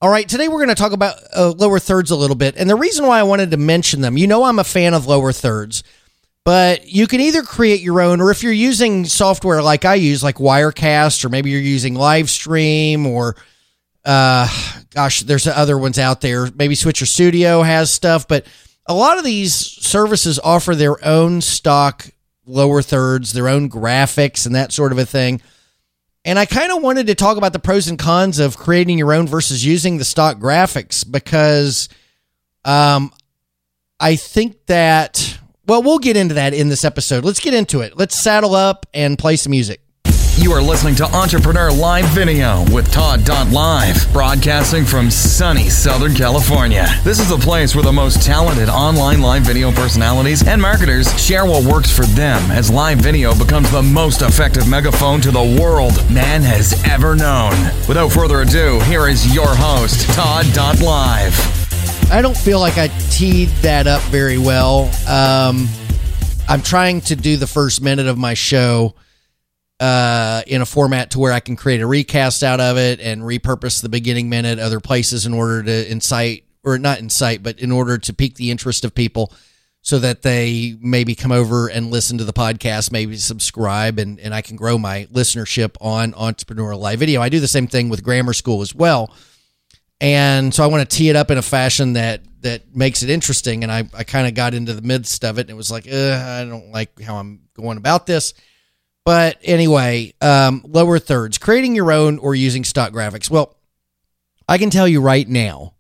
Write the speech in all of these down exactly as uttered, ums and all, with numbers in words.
All right, today we're going to talk about uh, lower thirds a little bit. And the reason why I wanted to mention them, you know I'm a fan of lower thirds, but you can either create your own, or if you're using software like I use, like Wirecast, or maybe you're using Livestream, or uh, gosh, there's other ones out there. Maybe Switcher Studio has stuff, but a lot of these services offer their own stock lower thirds, their own graphics and that sort of a thing. And I kind of wanted to talk about the pros and cons of creating your own versus using the stock graphics, because um, I think that, well, we'll get into that in this episode. Let's get into it. Let's saddle up and play some music. You are listening to Entrepreneur Live Video with Todd Live, broadcasting from sunny Southern California. This is the place where the most talented online live video personalities and marketers share what works for them as live video becomes the most effective megaphone to the world man has ever known. Without further ado, here is your host, Todd Live. I don't feel like I teed that up very well. Um, I'm trying to do the first minute of my show Uh, in a format to where I can create a recast out of it and repurpose the beginning minute other places in order to incite, or not incite, but in order to pique the interest of people so that they maybe come over and listen to the podcast, maybe subscribe, and, and I can grow my listenership on Entrepreneur Live Video. I do the same thing with Grammar School as well. And so I want to tee it up in a fashion that, that makes it interesting. And I, I kind of got into the midst of it and it was like, I don't like how I'm going about this. But anyway, um, lower thirds, creating your own or using stock graphics. Well, I can tell you right now,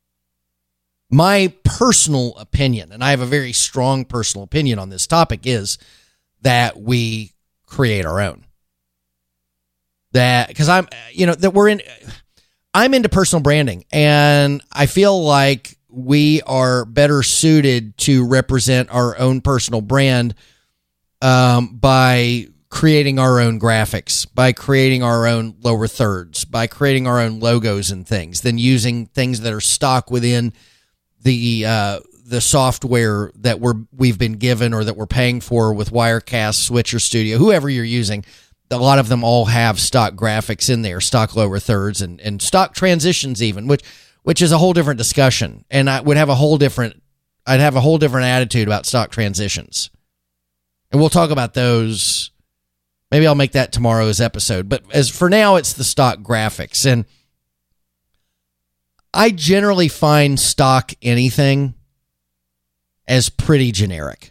my personal opinion, and I have a very strong personal opinion on this topic, is that we create our own. That, because I'm, you know, that we're in, I'm into personal branding, and I feel like we are better suited to represent our own personal brand um, by creating our own graphics, by creating our own lower thirds, by creating our own logos and things, than using things that are stock within the uh, the software that we're we've been given or that we're paying for with Wirecast, Switcher Studio, whoever you're using. A lot of them all have stock graphics in there, stock lower thirds, and and stock transitions even, which which is a whole different discussion. And I would have a whole different, I'd have a whole different attitude about stock transitions, and we'll talk about those. Maybe I'll make that tomorrow's episode. But as for now, it's the stock graphics. And I generally find stock anything as pretty generic.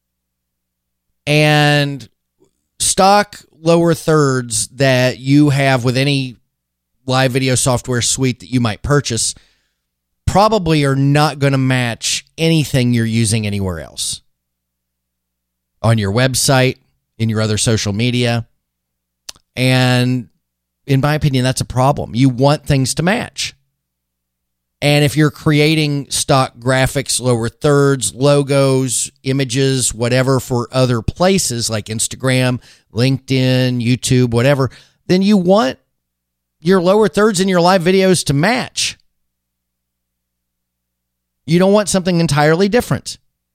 And stock lower thirds that you have with any live video software suite that you might purchase probably are not going to match anything you're using anywhere else. On your website, in your other social media. And in my opinion, that's a problem. You want things to match. And if you're creating stock graphics, lower thirds, logos, images, whatever for other places like Instagram, LinkedIn, YouTube, whatever, then you want your lower thirds in your live videos to match. You don't want something entirely different.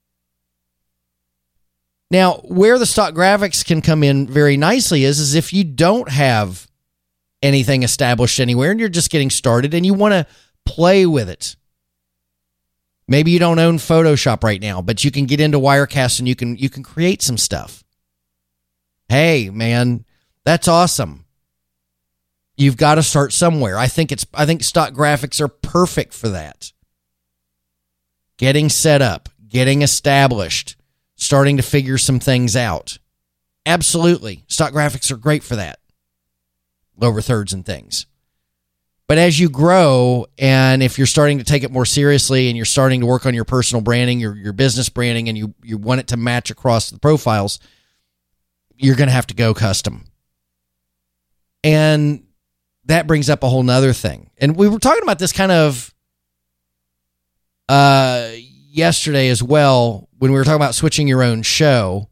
Now, where the stock graphics can come in very nicely is, is if you don't have anything established anywhere and you're just getting started and you want to play with it. Maybe you don't own Photoshop right now, but you can get into Wirecast and you can you can create some stuff. Hey, man, that's awesome. You've got to start somewhere. I think it's I think stock graphics are perfect for that. Getting set up, getting established, starting to figure some things out. Absolutely. Stock graphics are great for that. Lower thirds and things. But as you grow, and if you're starting to take it more seriously and you're starting to work on your personal branding, your, your business branding, and you, you want it to match across the profiles, you're going to have to go custom. And that brings up a whole nother thing. And we were talking about this kind of uh, yesterday as well, when we were talking about switching your own show,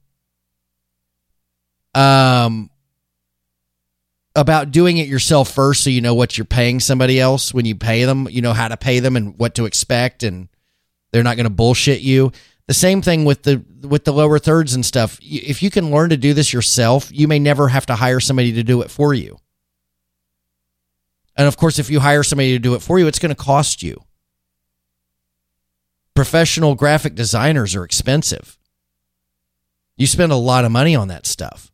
um, about doing it yourself first so you know what you're paying somebody else when you pay them, you know how to pay them and what to expect, and they're not going to bullshit you. The same thing with the with the lower thirds and stuff. If you can learn to do this yourself, you may never have to hire somebody to do it for you. And of course, if you hire somebody to do it for you, it's going to cost you. Professional graphic designers are expensive. You spend a lot of money on that stuff.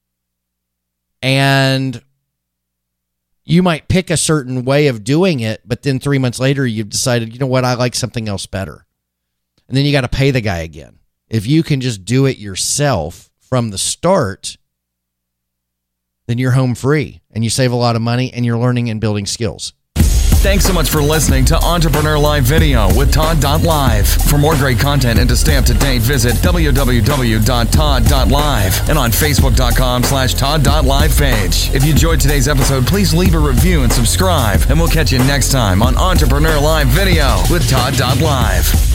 And you might pick a certain way of doing it, but then three months later, you've decided, you know what, I like something else better. And then you got to pay the guy again. If you can just do it yourself from the start, then you're home free and you save a lot of money and you're learning and building skills. Thanks so much for listening to Entrepreneur Live Video with Todd dot Live. For more great content and to stay up to date, visit w w w dot todd dot live and on facebook dot com slash todd dot live page. If you enjoyed today's episode, please leave a review and subscribe, and we'll catch you next time on Entrepreneur Live Video with Todd dot Live.